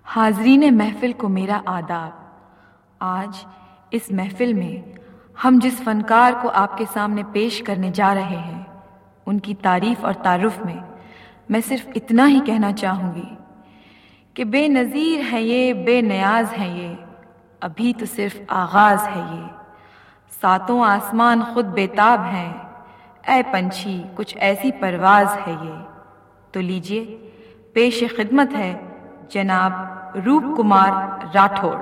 हाज़रीन महफ़िल को मेरा आदाब। आज इस महफ़िल में हम जिस फ़नकार को आपके सामने पेश करने जा रहे हैं, उनकी तारीफ़ और तारुफ़ में मैं सिर्फ़ इतना ही कहना चाहूँगी कि बेनज़ीर है ये, बेनियाज़ है ये, अभी तो सिर्फ़ आगाज़ है ये। सातों आसमान खुद बेताब हैं, ऐ पंछी कुछ ऐसी परवाज़ है ये। तो लीजिए, पेश खिदमत है जनाब रूप कुमार राठौड़।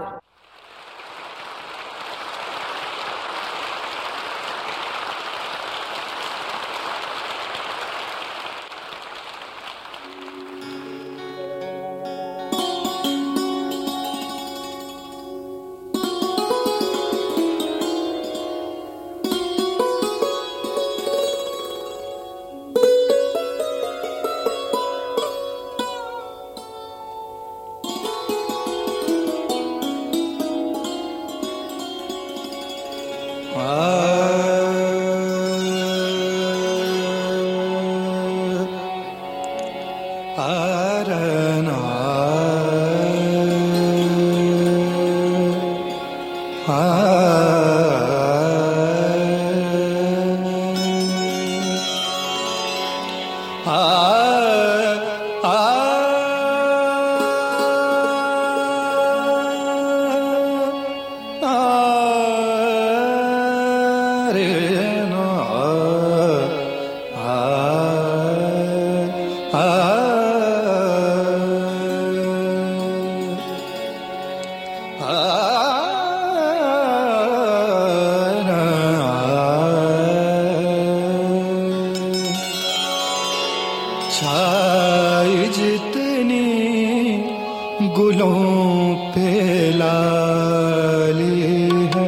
छाई जितनी गुलों पे लाली है,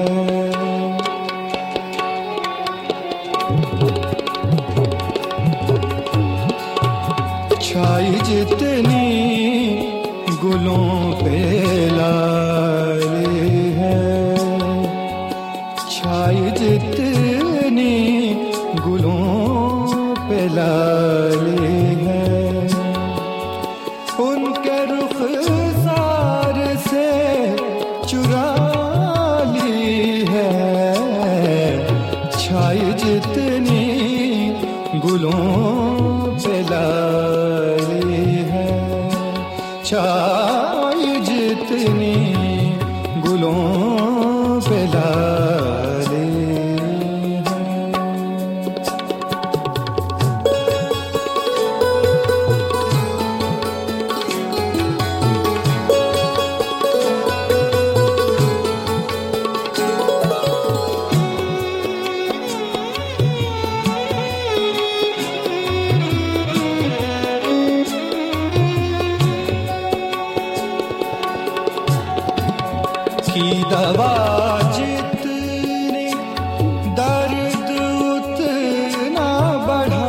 छाई जितनी गुलों पे लाली है, छाई जितनी गुलों पे लाली है, उनके रुखसार से चुरा ली है, छाई जितनी गुलों पे लाली है, छाई जितनी गुलों पे लाली की दवा जितनी दर्द उतना बढ़ा,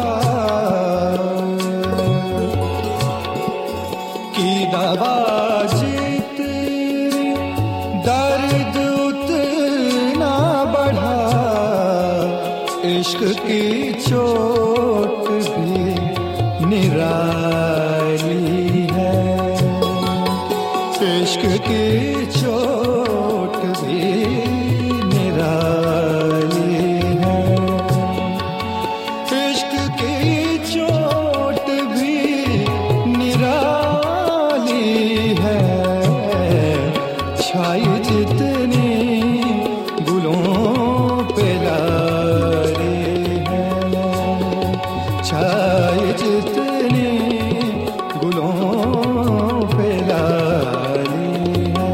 की दवा जितनी दर्द उतना बढ़ा, इश्क की चोट भी निराली है, इश्क की चोट भी निराली है, इश्क की चोट भी निराली है, छाई जितनी गुलों पे लाली है, छाई जितनी गुलों पे लाली है।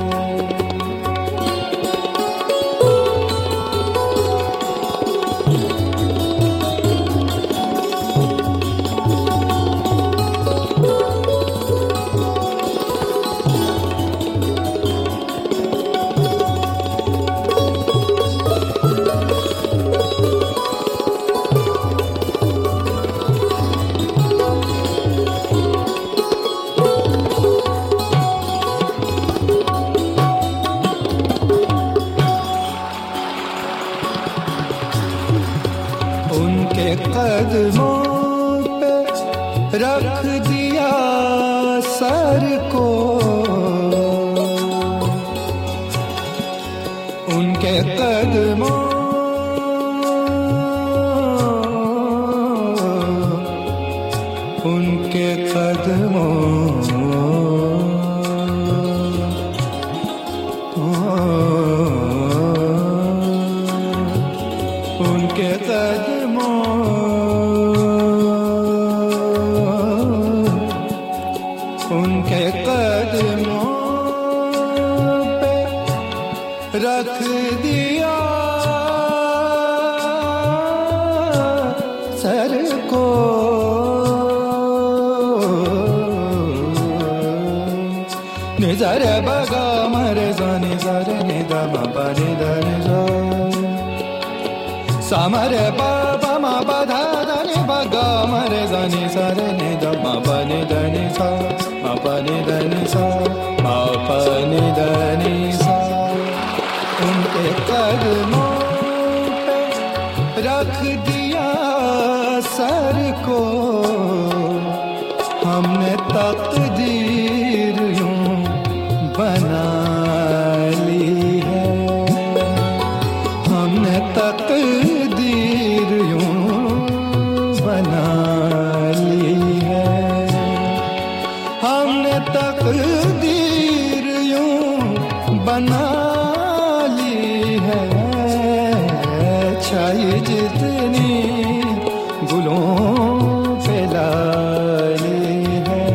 उनके कदमों पे रख दिया सर को, उनके कदमों पे रख दिया सर को, निजरे बगा मरे जाने जरे निदा मा नि दा नि जा सामरे बाबा मा बधा धनि बगा मरे जाने सरे निदा मा नि दा नि सा मा नि दा नि सा मा नि दा नि सा। उनके कदमों पे रख दिया सर को, हमने तकदीर यूं बना ली है, हमने तकदीर यूं बना ली है, हमने तकदीर यूं बना ली है। छाई जितनी गुलों पे लाली है,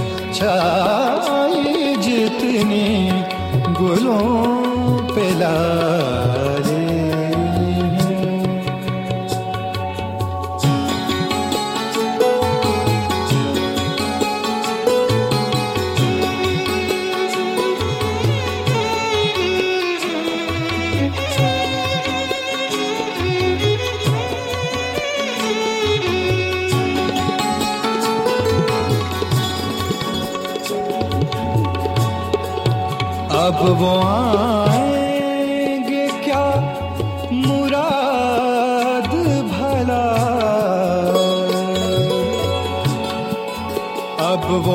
छाई जितनी गुलों पे लाली है। अब वो आएंगे क्या मुराद भला, अब वो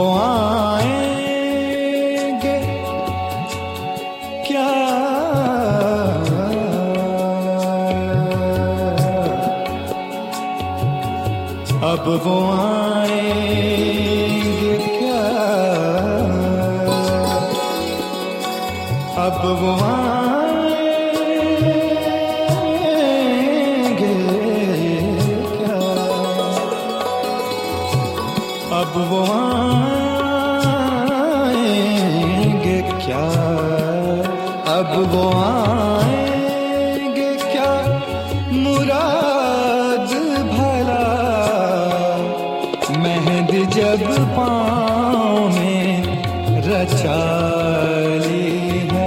आएंगे क्या, अब वो आएंगे क्या, अब वो आएंगे क्या, अब वो आएंगे क्या, अब वो आएंगे क्या मुराद भला। मेहंदी जब पाँव में रचा ली है,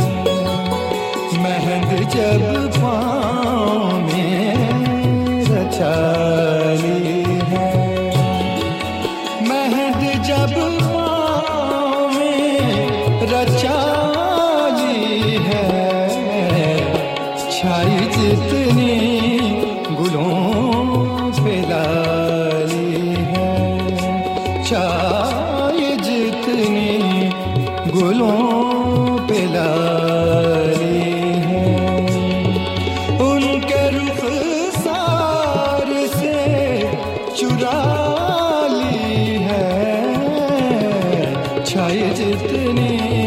मेहंद जब पाँव में रचा ली है, मेहंद जब पाँव में रचा ली है। छाई जितनी गुलों पे लाली है, छाई जितनी गुलों पे लाली है। उनके रुखसार से चुरा ली है, छाई जितनी